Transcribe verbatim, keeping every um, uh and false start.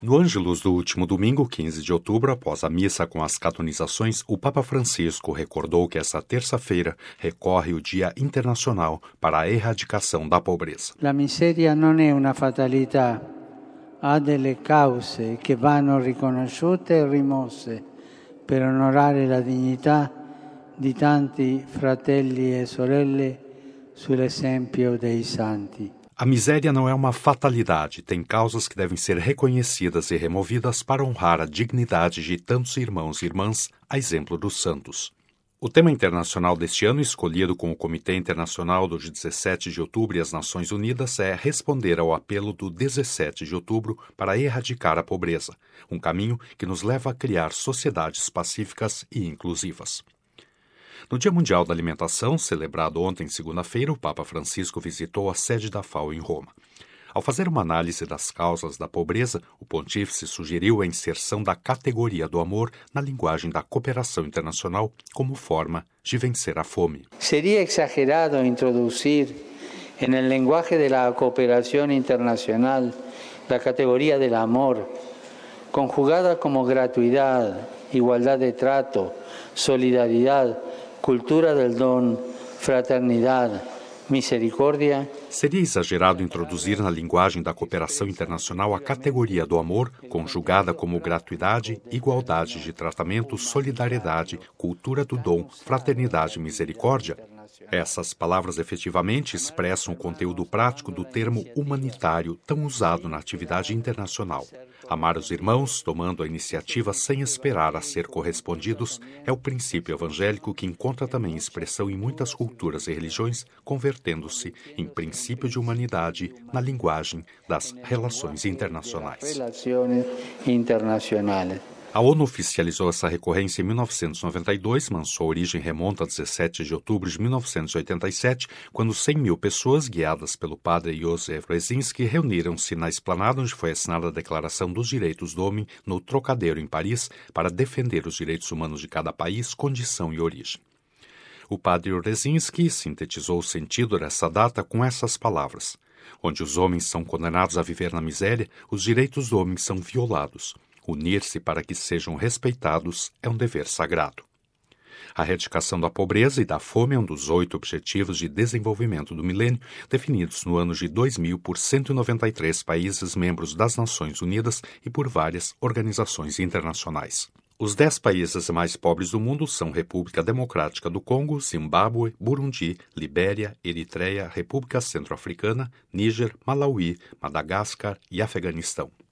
No Ângelus do último domingo, quinze de outubro, após a missa com as canonizações, o Papa Francisco recordou que essa terça-feira recorre o Dia Internacional para a Erradicação da Pobreza. La miseria non è una fatalità, ha delle cause che vanno riconosciute e rimosse per onorare la dignità di tanti fratelli e sorelle sull'esempio dei santi. A miséria não é uma fatalidade, tem causas que devem ser reconhecidas e removidas para honrar a dignidade de tantos irmãos e irmãs, a exemplo dos santos. O tema internacional deste ano, escolhido com o Comitê Internacional do dezessete de outubro e as Nações Unidas, é responder ao apelo do dezessete de outubro para erradicar a pobreza, um caminho que nos leva a criar sociedades pacíficas e inclusivas. No Dia Mundial da Alimentação, celebrado ontem, segunda-feira, o Papa Francisco visitou a sede da F A O em Roma. Ao fazer uma análise das causas da pobreza, o pontífice sugeriu a inserção da categoria do amor na linguagem da cooperação internacional como forma de vencer a fome. Seria exagerado introduzir no linguagem da cooperação internacional a categoria do amor, conjugada como gratuidade, igualdade de trato, solidariedade, cultura del dom, fraternidade, misericórdia. Seria exagerado introduzir na linguagem da cooperação internacional a categoria do amor, conjugada como gratuidade, igualdade de tratamento, solidariedade, cultura do dom, fraternidade e misericórdia? Essas palavras efetivamente expressam o conteúdo prático do termo humanitário tão usado na atividade internacional. Amar os irmãos, tomando a iniciativa sem esperar a ser correspondidos, é o princípio evangélico que encontra também expressão em muitas culturas e religiões, convertendo-se em princípio de humanidade na linguagem das relações internacionais. A ONU oficializou essa recorrência em mil novecentos e noventa e dois, mas sua origem remonta a dezessete de outubro de mil novecentos e oitenta e sete, quando cem mil pessoas, guiadas pelo padre Józef Brzezinski, reuniram-se na esplanada onde foi assinada a Declaração dos Direitos do Homem, no Trocadeiro, em Paris, para defender os direitos humanos de cada país, condição e origem. O padre Brzezinski sintetizou o sentido dessa data com essas palavras: onde os homens são condenados a viver na miséria, os direitos do homem são violados. Unir-se para que sejam respeitados é um dever sagrado. A erradicação da pobreza e da fome é um dos oito Objetivos de Desenvolvimento do Milênio, definidos no ano de dois mil por cento e noventa e três países membros das Nações Unidas e por várias organizações internacionais. Os dez países mais pobres do mundo são República Democrática do Congo, Zimbábue, Burundi, Libéria, Eritreia, República Centro-Africana, Níger, Malawi, Madagascar e Afeganistão.